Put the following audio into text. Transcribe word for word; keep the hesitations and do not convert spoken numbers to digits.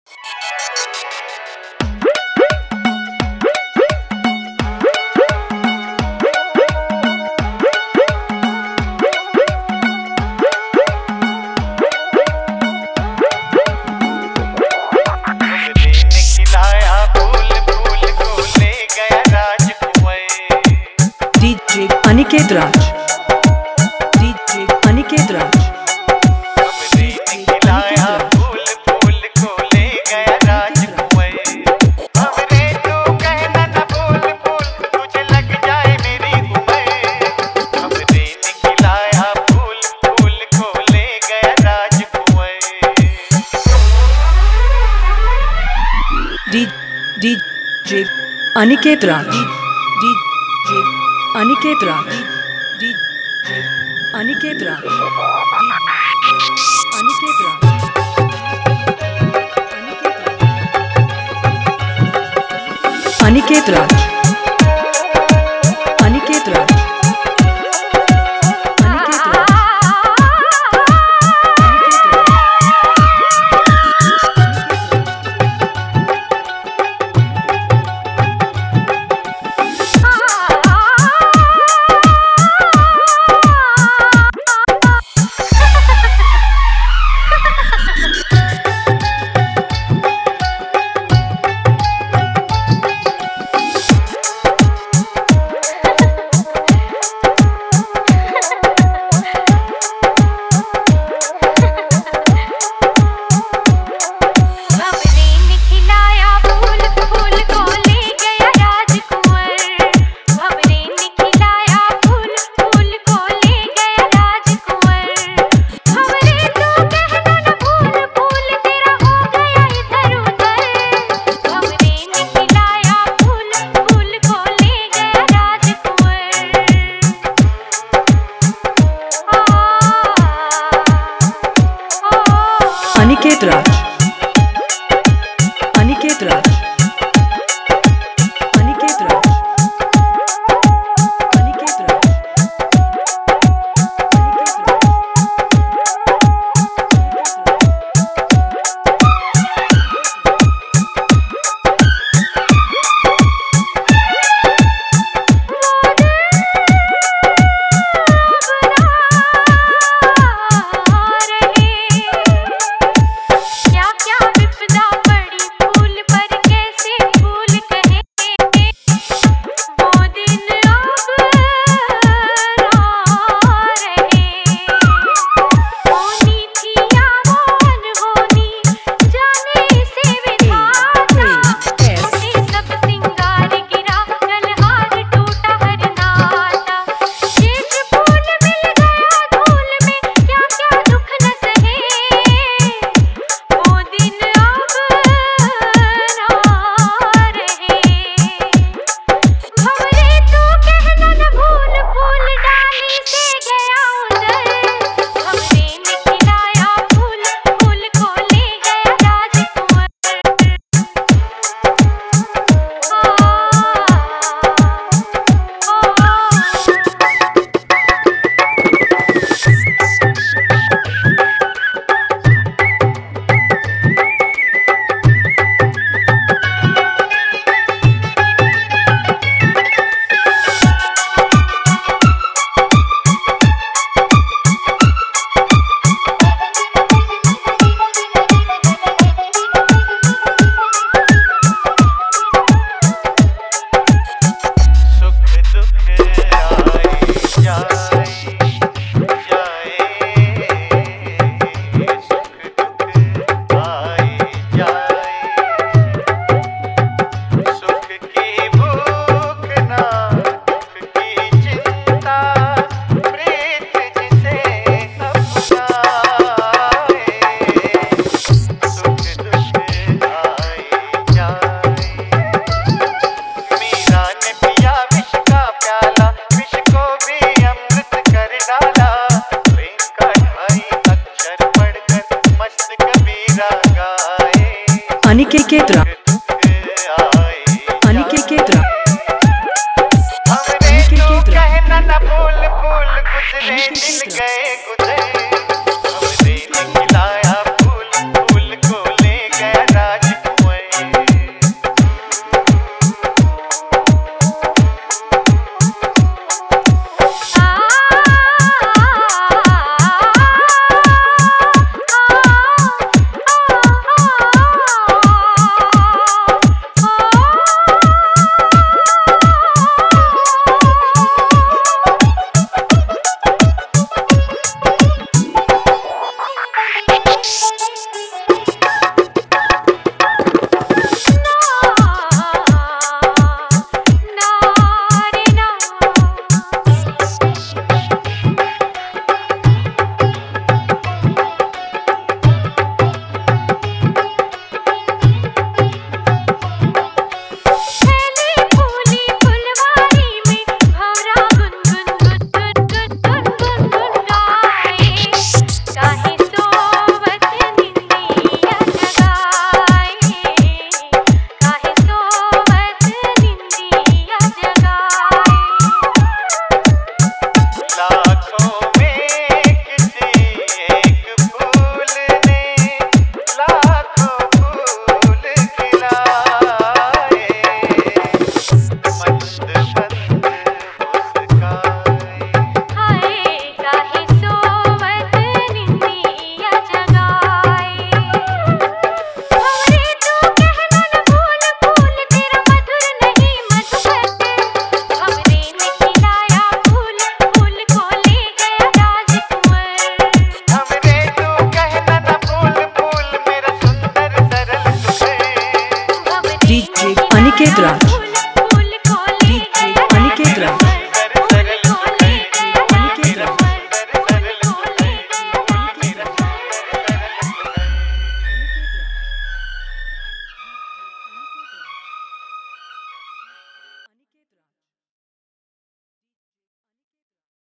Aniket Raj, DJ Aniket Raj, खिलाया फूल फूल को ले गया राजकुमार। हमरे तो कहना न फूल फूल तुझे लग जाए मेरी उम्र। हमरे खिलाया फूल फूल को ले गया राजकुमार। DJ Aniket Raj, DJ Aniket Raj, DJ Aniket Raj, Aniket Raj, Aniket Raj, Aniket Raj, Aniket Raj, Aniket Raj, Aniket Raj, Aniket Raj, Aniket Raj, Aniket राज, हमरे तो कहना न फूल फूल गुजरे मिल गए गुजरे। हमरे खिलाया फूल फूल को ले गया राज। अनिकेत राज